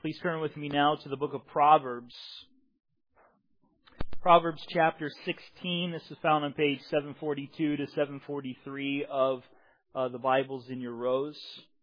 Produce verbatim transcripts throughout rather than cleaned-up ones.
Please turn with me now to the book of Proverbs. Proverbs chapter sixteen. This is found on page seven forty-two to seven forty-three of uh, the Bibles in your rows.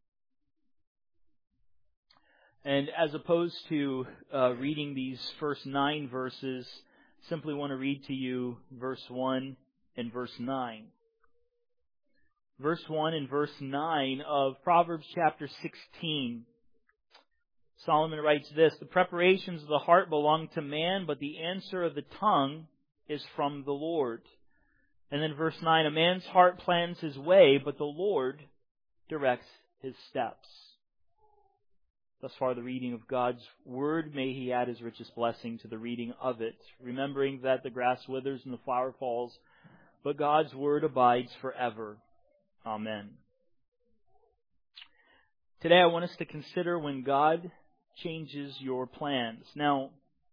And as opposed to uh, reading these first nine verses, simply want to read to you verse one and verse nine. Verse one and verse nine of Proverbs chapter sixteen. Solomon writes this: "The preparations of the heart belong to man, but the answer of the tongue is from the Lord." And then verse nine, "A man's heart plans his way, but the Lord directs his steps." Thus far the reading of God's Word. May He add His richest blessing to the reading of it, remembering that the grass withers and the flower falls, but God's Word abides forever. Amen. Today I want us to consider when God changes your plans. Now,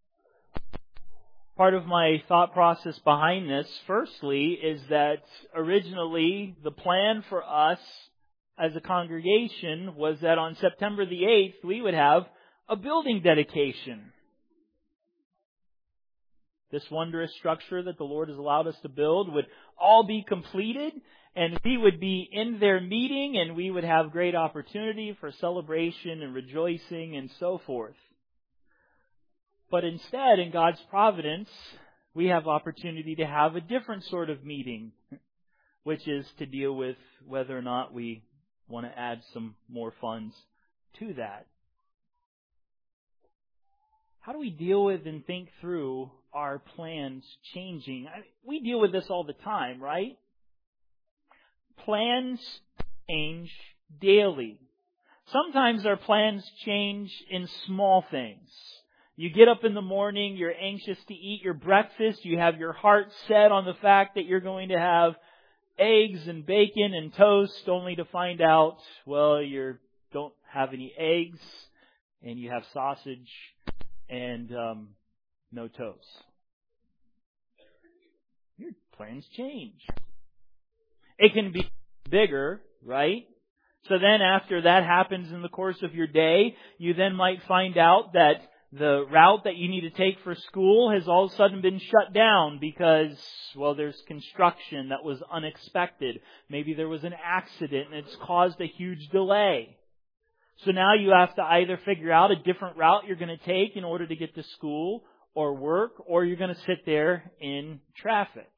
part of my thought process behind this, firstly, is that originally the plan for us as a congregation was that on September the eighth we would have a building dedication. This wondrous structure that the Lord has allowed us to build would all be completed, and we would be in their meeting, and we would have great opportunity for celebration and rejoicing and so forth. But instead, in God's providence, we have opportunity to have a different sort of meeting, which is to deal with whether or not we want to add some more funds to that. How do we deal with and think through our plans changing? I mean, we deal with this all the time, right? Plans change daily. Sometimes our plans change in small things. You get up in the morning, you're anxious to eat your breakfast, you have your heart set on the fact that you're going to have eggs and bacon and toast, only to find out, well, you don't have any eggs, and you have sausage and um, no toast. Your plans change. It can be bigger, right? So then after that happens in the course of your day, you then might find out that the route that you need to take for school has all of a sudden been shut down because, well, there's construction that was unexpected. Maybe there was an accident and it's caused a huge delay. So now you have to either figure out a different route you're going to take in order to get to school or work, or you're going to sit there in traffic.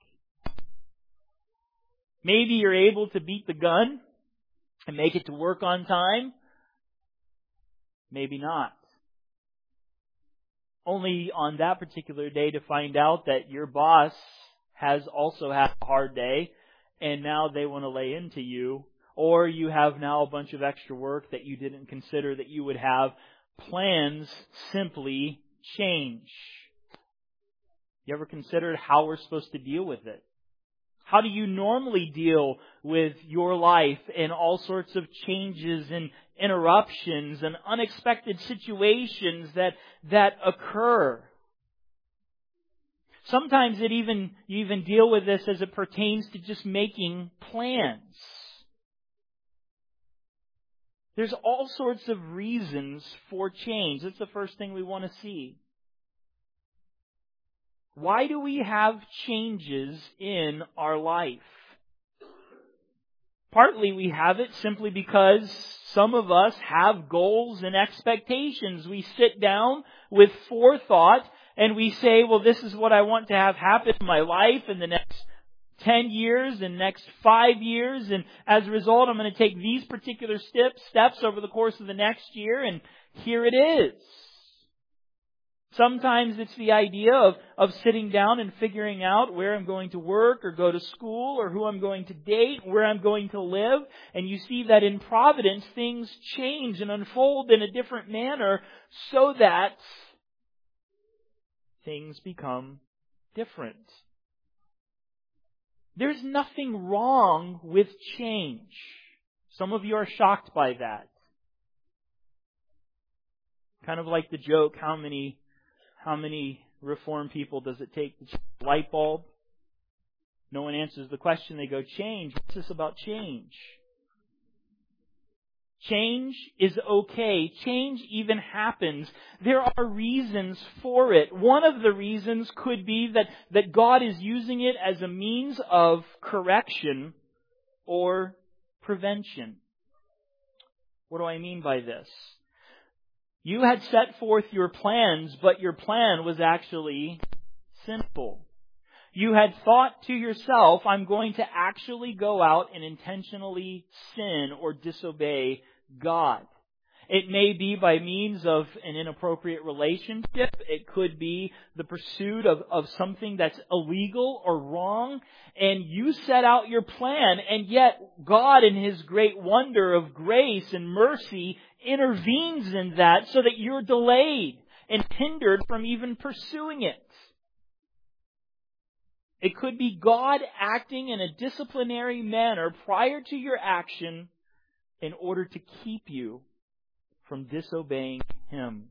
Maybe you're able to beat the gun and make it to work on time. Maybe not. Only on that particular day to find out that your boss has also had a hard day and now they want to lay into you, or you have now a bunch of extra work that you didn't consider that you would have. Plans simply change. You ever considered how we're supposed to deal with it? How do you normally deal with your life and all sorts of changes and interruptions and unexpected situations that that occur? Sometimes it even you even deal with this as it pertains to just making plans. There's all sorts of reasons for change. That's the first thing we want to see. Why do we have changes in our life? Partly we have it simply because some of us have goals and expectations. We sit down with forethought and we say, well, this is what I want to have happen in my life in the next ten years and next five years. And as a result, I'm going to take these particular steps, steps over the course of the next year. And here it is. Sometimes it's the idea of, of sitting down and figuring out where I'm going to work or go to school or who I'm going to date, where I'm going to live. And you see that in providence, things change and unfold in a different manner so that things become different. There's nothing wrong with change. Some of you are shocked by that. Kind of like the joke, how many How many Reformed people does it take to change a light bulb? No one answers the question. They go, change. What's this about change? Change is okay. Change even happens. There are reasons for it. One of the reasons could be that, that God is using it as a means of correction or prevention. What do I mean by this? You had set forth your plans, but your plan was actually sinful. You had thought to yourself, I'm going to actually go out and intentionally sin or disobey God. It may be by means of an inappropriate relationship. It could be the pursuit of, of something that's illegal or wrong. And you set out your plan, and yet God in His great wonder of grace and mercy intervenes in that so that you're delayed and hindered from even pursuing it. It could be God acting in a disciplinary manner prior to your action in order to keep you from disobeying Him.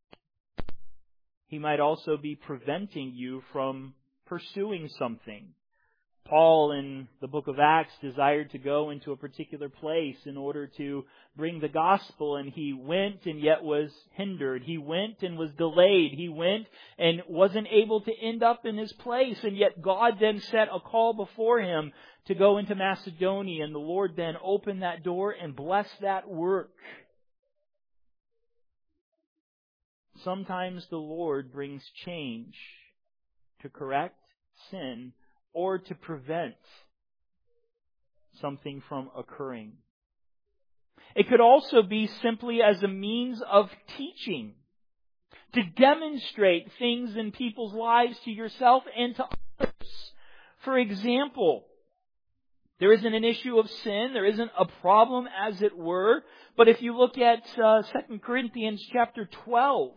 He might also be preventing you from pursuing something. Paul in the book of Acts desired to go into a particular place in order to bring the gospel, and he went and yet was hindered. He went and was delayed. He went and wasn't able to end up in his place, and yet God then set a call before him to go into Macedonia, and the Lord then opened that door and blessed that work. Sometimes the Lord brings change to correct sin or to prevent something from occurring. It could also be simply as a means of teaching, to demonstrate things in people's lives to yourself and to others. For example, there isn't an issue of sin, there isn't a problem as it were, but if you look at uh, Second Corinthians chapter twelve,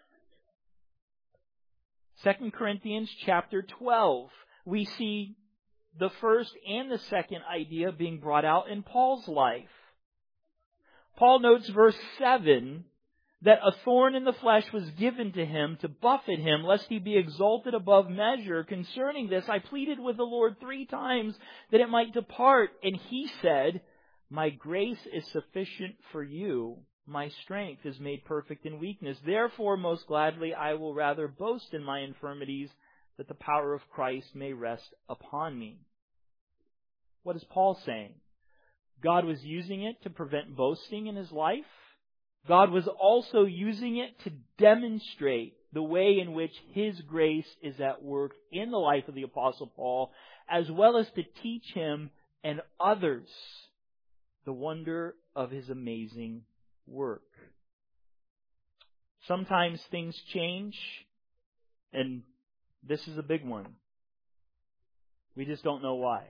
Second Corinthians chapter twelve, we see the first and the second idea being brought out in Paul's life. Paul notes verse seven, that a thorn in the flesh was given to him to buffet him, lest he be exalted above measure. Concerning this, I pleaded with the Lord three times that it might depart. And He said, my grace is sufficient for you. My strength is made perfect in weakness. Therefore, most gladly, I will rather boast in my infirmities, that the power of Christ may rest upon me. What is Paul saying? God was using it to prevent boasting in his life. God was also using it to demonstrate the way in which His grace is at work in the life of the Apostle Paul, as well as to teach him and others the wonder of His amazing work. Sometimes things change, and this is a big one. We just don't know why.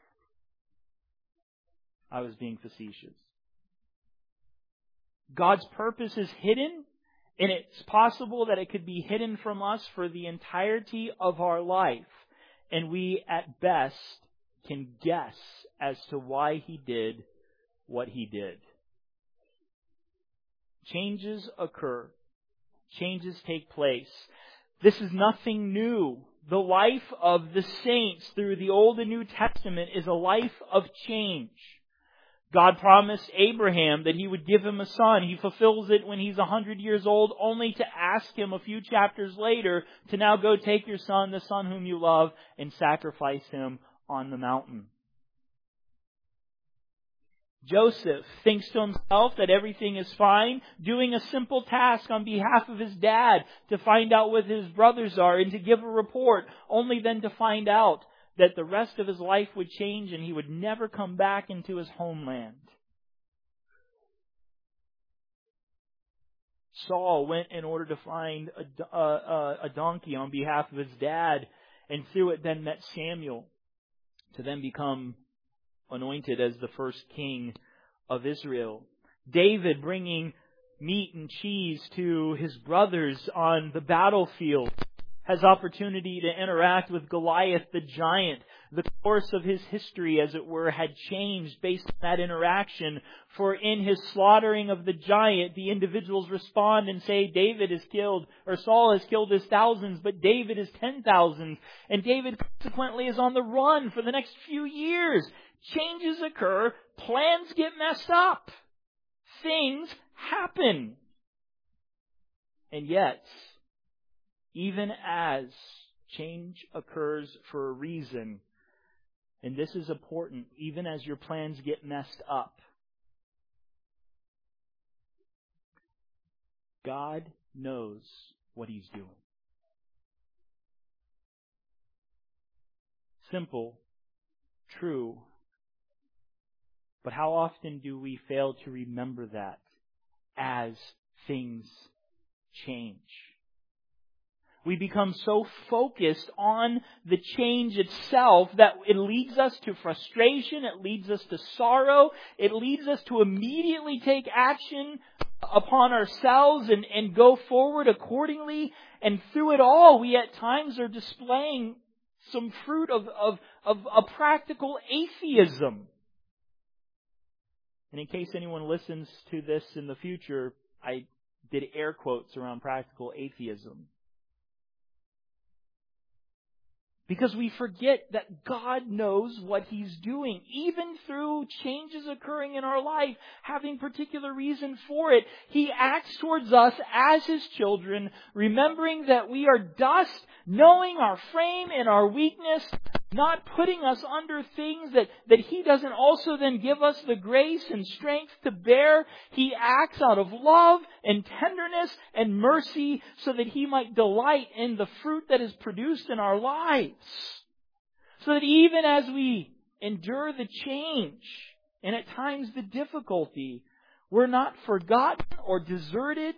I was being facetious. God's purpose is hidden, and it's possible that it could be hidden from us for the entirety of our life. And we, at best, can guess as to why He did what He did. Changes occur. Changes take place. This is nothing new. The life of the saints through the Old and New Testament is a life of change. God promised Abraham that He would give him a son. He fulfills it when he's one hundred years old, only to ask him a few chapters later to now go take your son, the son whom you love, and sacrifice him on the mountain. Joseph thinks to himself that everything is fine, doing a simple task on behalf of his dad to find out what his brothers are and to give a report, only then to find out that the rest of his life would change and he would never come back into his homeland. Saul went in order to find a, a, a donkey on behalf of his dad, and through it then met Samuel to then become anointed as the first king of Israel. David bringing meat and cheese to his brothers on the battlefield has opportunity to interact with Goliath the giant. The course of his history, as it were, had changed based on that interaction. For in his slaughtering of the giant, the individuals respond and say, David is killed, or Saul has killed his thousands, but David is ten thousands. And David consequently is on the run for the next few years. Changes occur. Plans get messed up. things happen. And yet, even as change occurs for a reason, and this is important, even as your plans get messed up, God knows what He's doing. Simple, true, but how often do we fail to remember that as things change? We become so focused on the change itself that it leads us to frustration, it leads us to sorrow, it leads us to immediately take action upon ourselves and, and go forward accordingly. And through it all, we at times are displaying some fruit of, of, of a practical atheism. And in case anyone listens to this in the future, I did air quotes around practical atheism. Because we forget that God knows what He's doing. Even through changes occurring in our life, having particular reason for it, He acts towards us as His children, remembering that we are dust, knowing our frame and our weakness, not putting us under things that, that He doesn't also then give us the grace and strength to bear. He acts out of love and tenderness and mercy so that He might delight in the fruit that is produced in our lives. So that even as we endure the change and at times the difficulty, we're not forgotten or deserted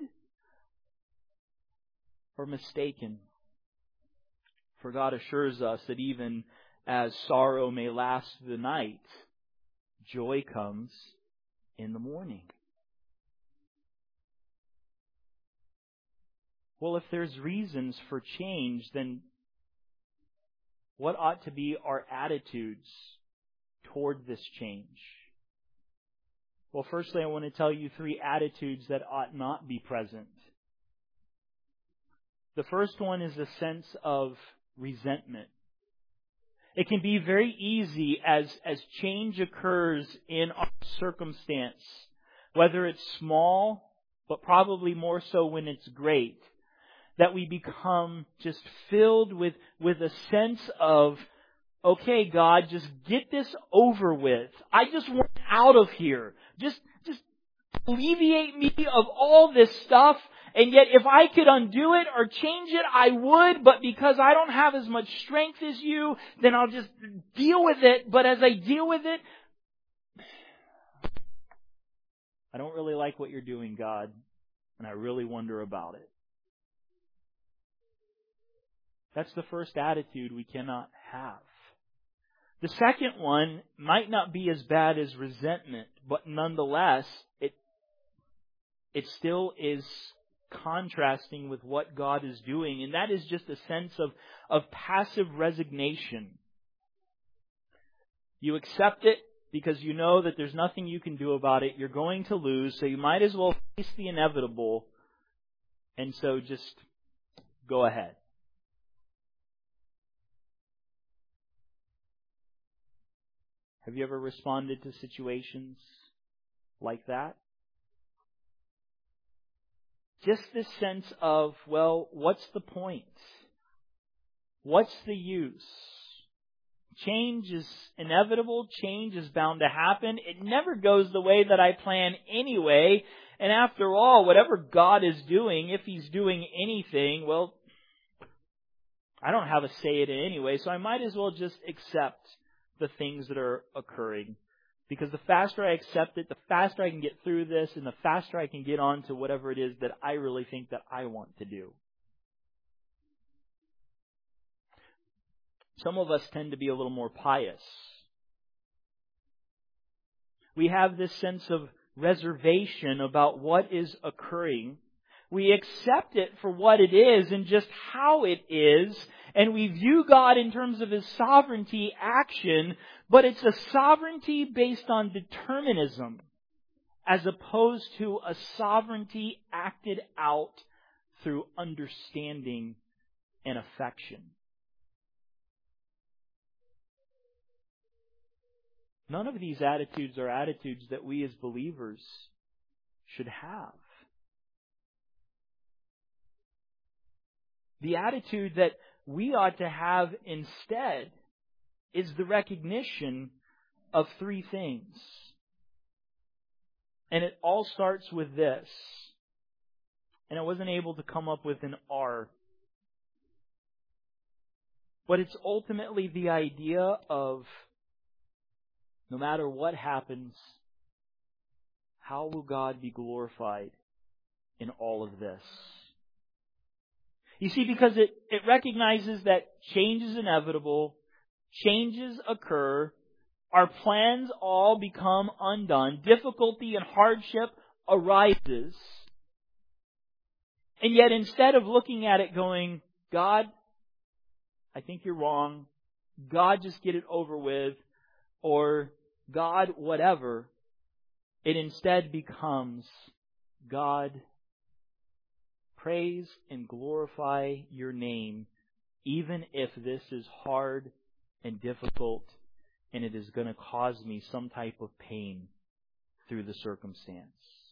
or mistaken. For God assures us that even as sorrow may last the night, joy comes in the morning. Well, if there's reasons for change, then what ought to be our attitudes toward this change? Well, firstly, I want to tell you three attitudes that ought not be present. The first one is a sense of resentment. It can be very easy as, as change occurs in our circumstance, whether it's small, but probably more so when it's great, that we become just filled with, with a sense of, okay, God, just get this over with. I just want out of here. Just, just alleviate me of all this stuff. And yet if I could undo it or change it, I would. But because I don't have as much strength as you, then I'll just deal with it. But as I deal with it, I don't really like what you're doing, God. And I really wonder about it. That's the first attitude we cannot have. The second one might not be as bad as resentment, but nonetheless, it it still is contrasting with what God is doing, and that is just a sense of, of passive resignation. You accept it because you know that there's nothing you can do about it. You're going to lose, so you might as well face the inevitable, and so just go ahead. Have you ever responded to situations like that? Just this sense of, well, what's the point? What's the use? Change is inevitable. Change is bound to happen. It never goes the way that I plan anyway. And after all, whatever God is doing, if He's doing anything, well, I don't have a say in it anyway, so I might as well just accept the things that are occurring. Because the faster I accept it, the faster I can get through this, and the faster I can get on to whatever it is that I really think that I want to do. Some of us tend to be a little more pious. We have this sense of reservation about what is occurring. We accept it for what it is and just how it is. And we view God in terms of His sovereignty action, but it's a sovereignty based on determinism as opposed to a sovereignty acted out through understanding and affection. None of these attitudes are attitudes that we as believers should have. The attitude that we ought to have instead is the recognition of three things. And it all starts with this. And I wasn't able to come up with an R. But it's ultimately the idea of no matter what happens, how will God be glorified in all of this? You see, because it, it recognizes that change is inevitable, changes occur, our plans all become undone, difficulty and hardship arises. And yet instead of looking at it going, God, I think you're wrong, God, just get it over with, or God, whatever, it instead becomes, God, praise and glorify your name, even if this is hard and difficult and it is going to cause me some type of pain through the circumstance.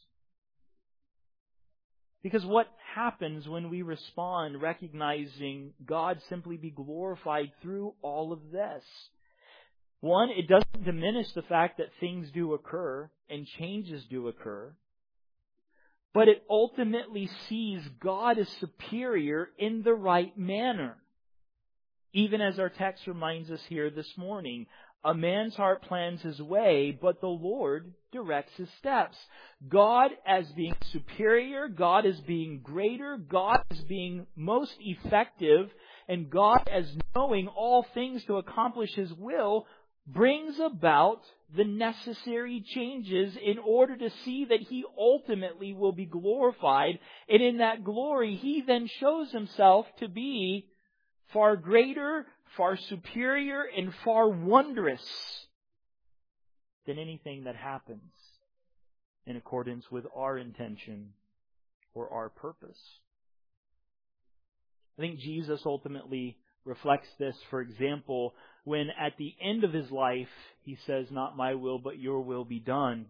Because what happens when we respond recognizing God simply be glorified through all of this? One, it doesn't diminish the fact that things do occur and changes do occur. But it ultimately sees God as superior in the right manner. Even as our text reminds us here this morning, a man's heart plans his way, but the Lord directs his steps. God as being superior, God as being greater, God as being most effective, and God as knowing all things to accomplish His will, brings about the necessary changes in order to see that He ultimately will be glorified. And in that glory, He then shows Himself to be far greater, far superior, and far wondrous than anything that happens in accordance with our intention or our purpose. I think Jesus ultimately reflects this, for example, when at the end of His life, He says, "Not my will, but your will be done."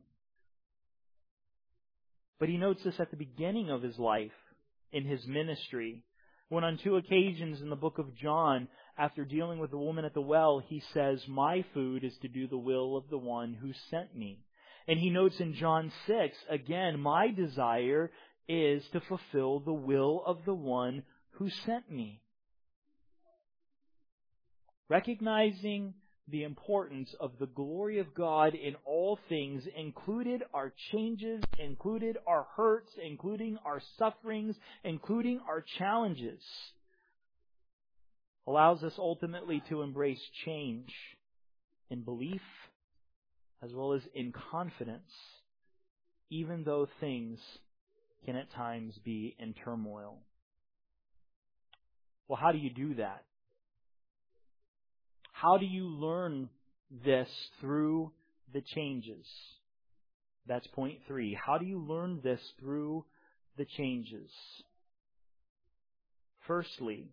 But He notes this at the beginning of His life, in His ministry, when on two occasions in the book of John, after dealing with the woman at the well, He says, "My food is to do the will of the one who sent me." And He notes in John six, again, "My desire is to fulfill the will of the one who sent me." Recognizing the importance of the glory of God in all things, included our changes, included our hurts, including our sufferings, including our challenges, allows us ultimately to embrace change in belief as well as in confidence, even though things can at times be in turmoil. Well, how do you do that? How do you learn this through the changes? That's point three. How do you learn this through the changes? Firstly,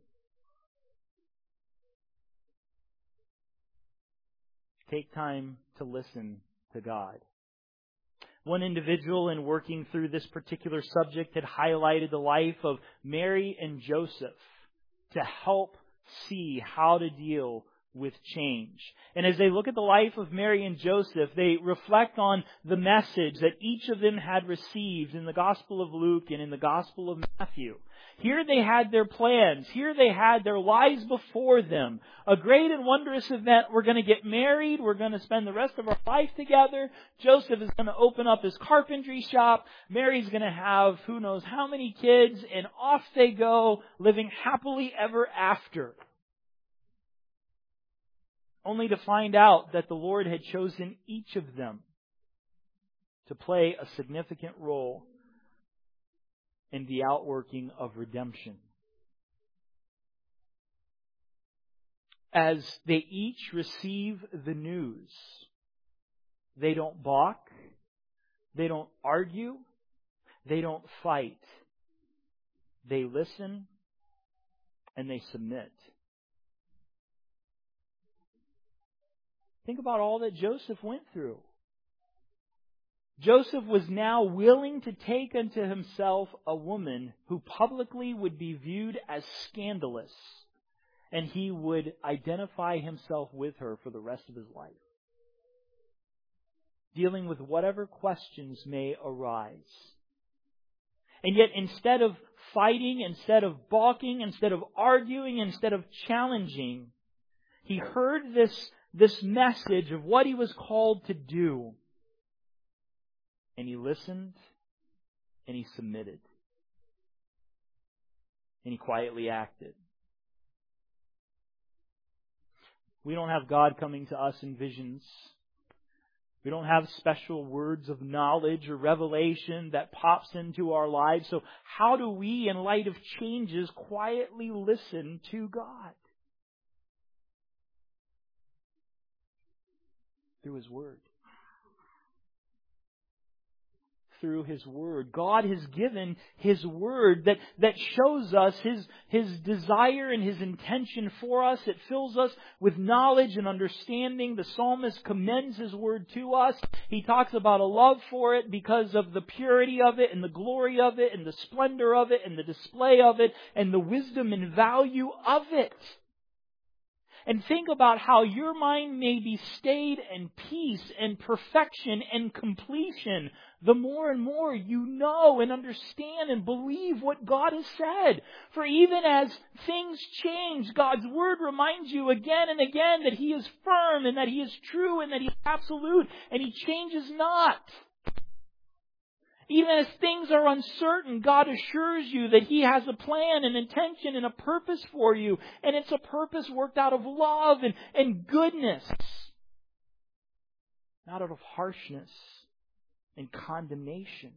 take time to listen to God. One individual in working through this particular subject had highlighted the life of Mary and Joseph to help see how to deal with change. And as they look at the life of Mary and Joseph, they reflect on the message that each of them had received in the Gospel of Luke and in the Gospel of Matthew. Here they had their plans. Here they had their lives before them. A great and wondrous event. We're going to get married. We're going to spend the rest of our life together. Joseph is going to open up his carpentry shop. Mary's going to have who knows how many kids. And off they go, living happily ever after. Only to find out that the Lord had chosen each of them to play a significant role in the outworking of redemption. As they each receive the news, they don't balk, they don't argue, they don't fight. They listen and they submit. Think about all that Joseph went through. Joseph was now willing to take unto himself a woman who publicly would be viewed as scandalous, and he would identify himself with her for the rest of his life, dealing with whatever questions may arise. And yet, instead of fighting, instead of balking, instead of arguing, instead of challenging, he heard this, this message of what he was called to do. And he listened, and he submitted. And he quietly acted. We don't have God coming to us in visions. We don't have special words of knowledge or revelation that pops into our lives. So how do we, in light of changes, quietly listen to God? Through His Word. Through His Word. God has given His Word that, that shows us His, His desire and His intention for us. It fills us with knowledge and understanding. The psalmist commends His Word to us. He talks about a love for it because of the purity of it and the glory of it and the splendor of it and the display of it and the wisdom and value of it. And think about how your mind may be stayed in peace and perfection and completion the more and more you know and understand and believe what God has said. For even as things change, God's Word reminds you again and again that He is firm and that He is true and that He is absolute and He changes not. Even as things are uncertain, God assures you that He has a plan, an intention, and a purpose for you. And it's a purpose worked out of love and, and goodness. Not out of harshness and condemnation.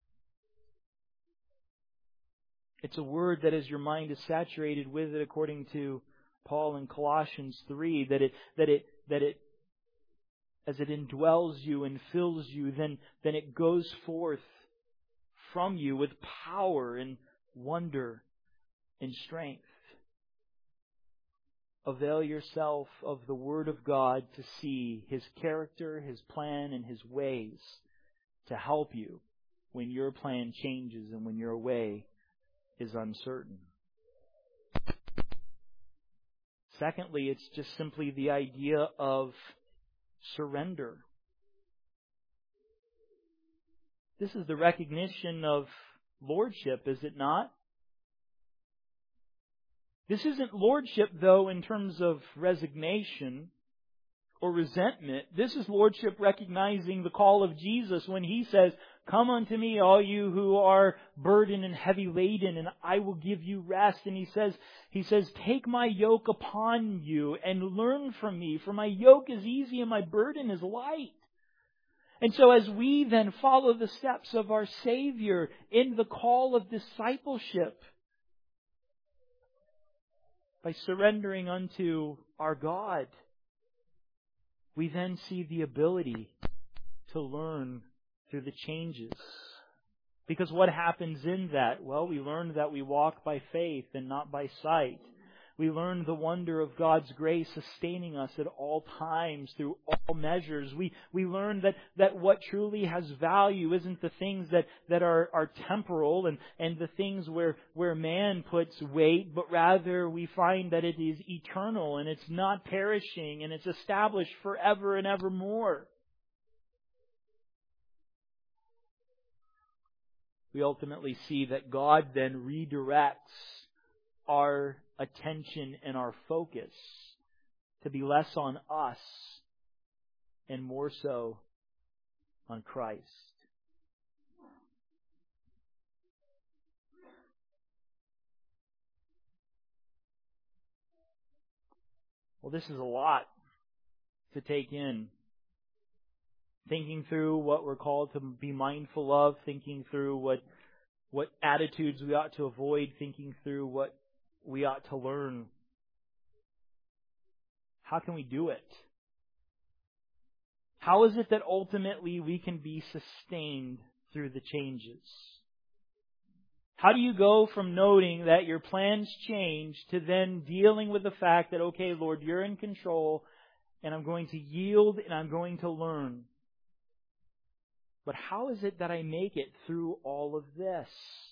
It's a word that as your mind is saturated with it, according to Paul in Colossians three, that it, that it, that it, as it indwells you and fills you, then, then it goes forth from you with power and wonder and strength. Avail yourself of the Word of God to see His character, His plan, and His ways to help you when your plan changes and when your way is uncertain. Secondly, it's just simply the idea of surrender. This is the recognition of lordship, is it not? This isn't lordship, though, in terms of resignation or resentment. This is lordship recognizing the call of Jesus when He says, "Come unto me, all you who are burdened and heavy laden, and I will give you rest." And He says, He says, "Take my yoke upon you and learn from me, for my yoke is easy and my burden is light." And so as we then follow the steps of our Savior in the call of discipleship, by surrendering unto our God, we then see the ability to learn through the changes. Because what happens in that? Well, we learn that we walk by faith and not by sight. We learn the wonder of God's grace sustaining us at all times through all measures. We we learn that, that what truly has value isn't the things that, that are, are temporal and, and the things where, where man puts weight, but rather we find that it is eternal and it's not perishing and it's established forever and evermore. We ultimately see that God then redirects our attention and our focus to be less on us and more so on Christ. Well, this is a lot to take in. Thinking through what we're called to be mindful of, thinking through what what attitudes we ought to avoid, thinking through what we ought to learn. How can we do it? How is it that ultimately we can be sustained through the changes? How do you go from noting that your plans change to then dealing with the fact that, okay, Lord, you're in control and I'm going to yield and I'm going to learn? But how is it that I make it through all of this?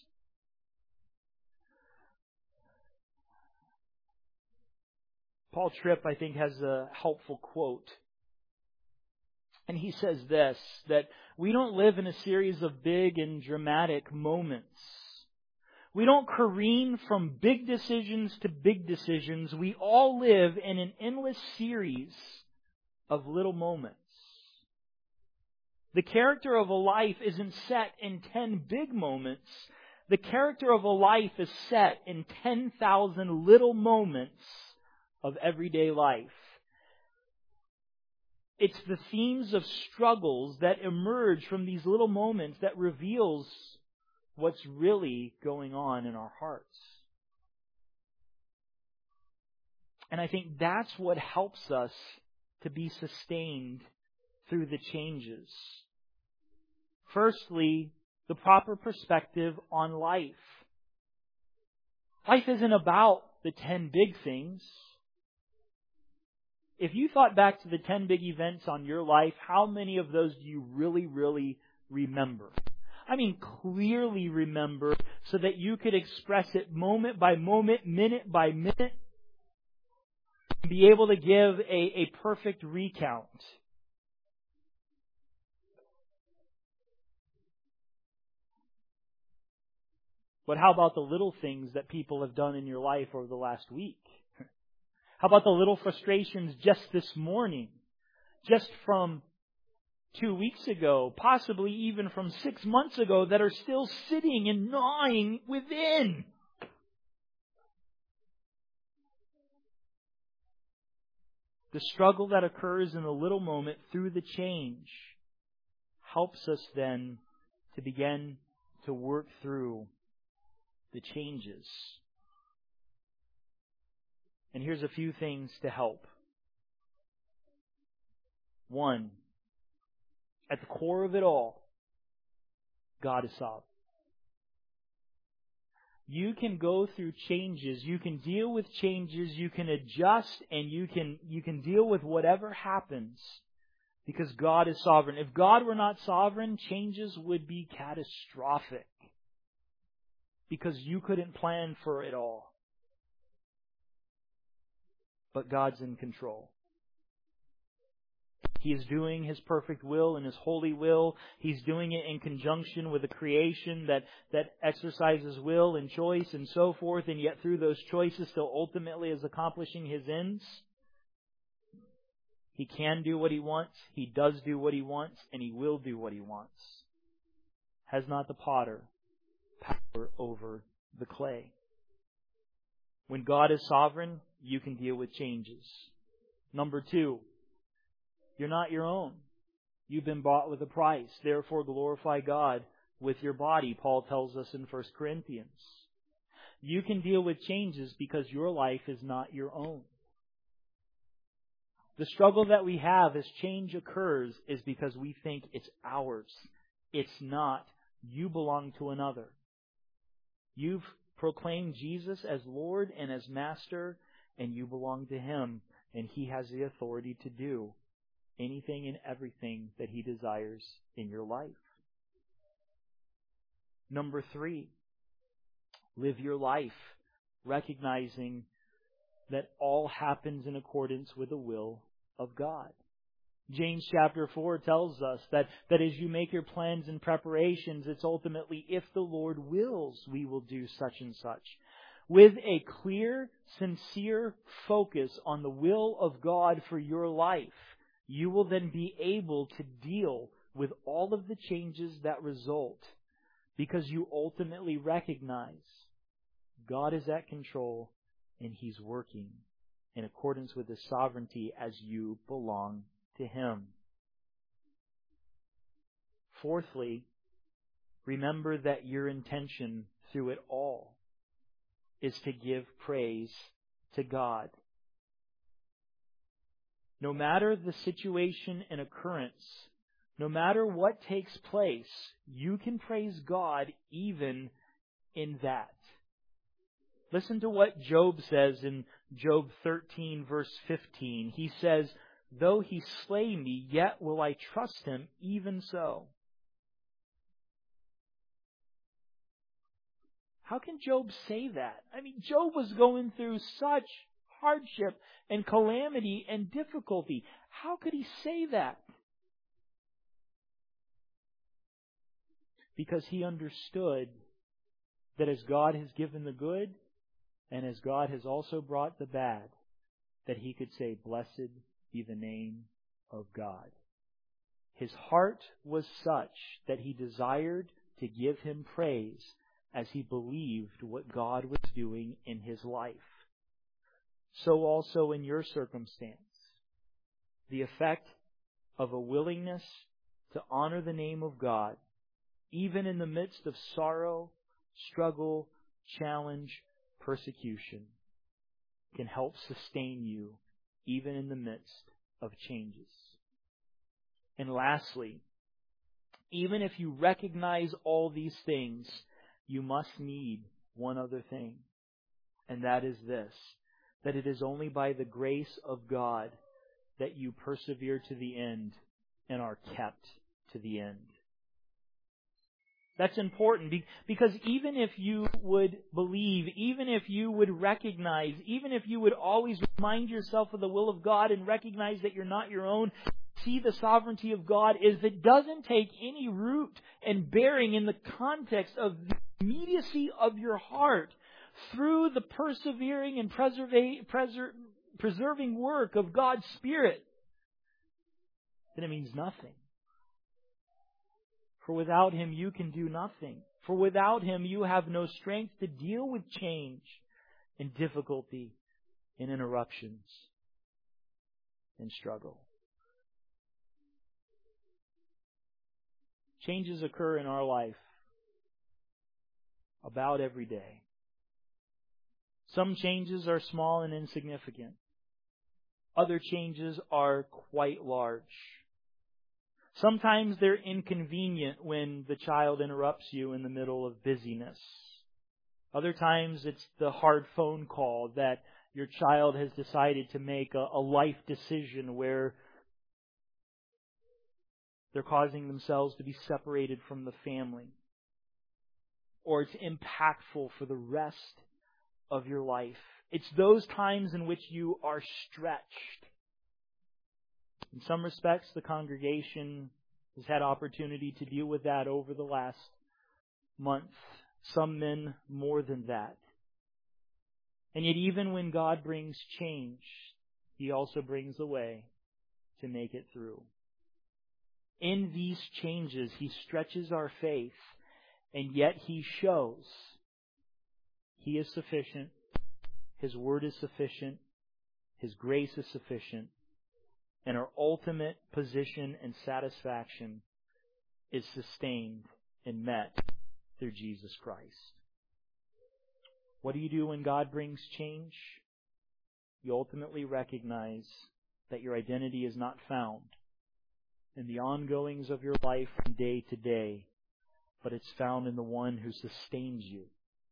Paul Tripp, I think, has a helpful quote. And he says this, that we don't live in a series of big and dramatic moments. We don't careen from big decisions to big decisions. We all live in an endless series of little moments. The character of a life isn't set in ten big moments. The character of a life is set in ten thousand little moments of everyday life. It's the themes of struggles that emerge from these little moments that reveals what's really going on in our hearts. And I think that's what helps us to be sustained through the changes. Firstly, the proper perspective on life. Life isn't about the ten big things. If you thought back to the ten big events on your life, how many of those do you really, really remember? I mean, clearly remember so that you could express it moment by moment, minute by minute, and be able to give a, a perfect recount. But how about the little things that people have done in your life over the last week? How about the little frustrations just this morning? Just from two weeks ago, possibly even from six months ago, that are still sitting and gnawing within. The struggle that occurs in the little moment through the change helps us then to begin to work through the changes. And here's a few things to help. One, at the core of it all, God is sovereign. You can go through changes, you can deal with changes, you can adjust, and you can you can deal with whatever happens because God is sovereign. If God were not sovereign, changes would be catastrophic because you couldn't plan for it all. But God's in control. He is doing His perfect will and His holy will. He's doing it in conjunction with a creation that, that exercises will and choice and so forth, and yet through those choices still ultimately is accomplishing His ends. He can do what He wants, He does do what He wants, and He will do what He wants. Has not the potter power over the clay? When God is sovereign, you can deal with changes. Number two, you're not your own. You've been bought with a price. Therefore, glorify God with your body, Paul tells us in First Corinthians. You can deal with changes because your life is not your own. The struggle that we have as change occurs is because we think it's ours. It's not. You belong to another. You've proclaimed Jesus as Lord and as Master, and you belong to Him, and He has the authority to do anything and everything that He desires in your life. Number three, live your life recognizing that all happens in accordance with the will of God. James chapter four tells us that, that as you make your plans and preparations, it's ultimately, if the Lord wills, we will do such and such. With a clear, sincere focus on the will of God for your life, you will then be able to deal with all of the changes that result because you ultimately recognize God is at control and He's working in accordance with His sovereignty as you belong to Him. Fourthly, remember that your intention through it all is to give praise to God. No matter the situation and occurrence, no matter what takes place, you can praise God even in that. Listen to what Job says in Job thirteen, verse fifteen. He says, "Though He slay me, yet will I trust Him even so. How can Job say that? I mean, Job was going through such hardship and calamity and difficulty. How could he say that? Because he understood that as God has given the good, and as God has also brought the bad, that he could say, "Blessed be the name of God." His heart was such that he desired to give Him praise as he believed what God was doing in his life. So also in your circumstance, the effect of a willingness to honor the name of God, even in the midst of sorrow, struggle, challenge, persecution, can help sustain you even in the midst of changes. And lastly, even if you recognize all these things, you must need one other thing. And that is this, that it is only by the grace of God that you persevere to the end and are kept to the end. That's important because even if you would believe, even if you would recognize, even if you would always remind yourself of the will of God and recognize that you're not your own, see the sovereignty of God is that it doesn't take any root and bearing in the context of the immediacy of your heart through the persevering and preserva- preser- preserving work of God's Spirit, then it means nothing. For without Him you can do nothing. For without Him you have no strength to deal with change and difficulty and interruptions and struggle. Changes occur in our life about every day. Some changes are small and insignificant. Other changes are quite large. Sometimes they're inconvenient when the child interrupts you in the middle of busyness. Other times it's the hard phone call that your child has decided to make a, a life decision where they're causing themselves to be separated from the family. Or it's impactful for the rest of your life. It's those times in which you are stretched. In some respects, the congregation has had opportunity to deal with that over the last month. Some men more than that. And yet even when God brings change, He also brings a way to make it through. In these changes, He stretches our faith, and yet He shows He is sufficient, His Word is sufficient, His grace is sufficient, and our ultimate position and satisfaction is sustained and met through Jesus Christ. What do you do when God brings change? You ultimately recognize that your identity is not found in the ongoings of your life from day to day, but it's found in the one who sustains you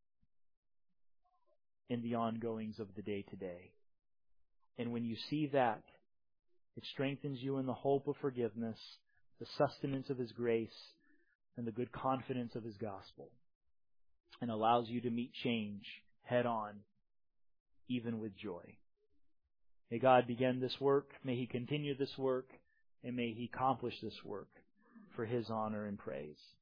in the ongoings of the day to day. And when you see that, it strengthens you in the hope of forgiveness, the sustenance of His grace, and the good confidence of His gospel, and allows you to meet change head on, even with joy. May God begin this work, may He continue this work, and may He accomplish this work for His honor and praise.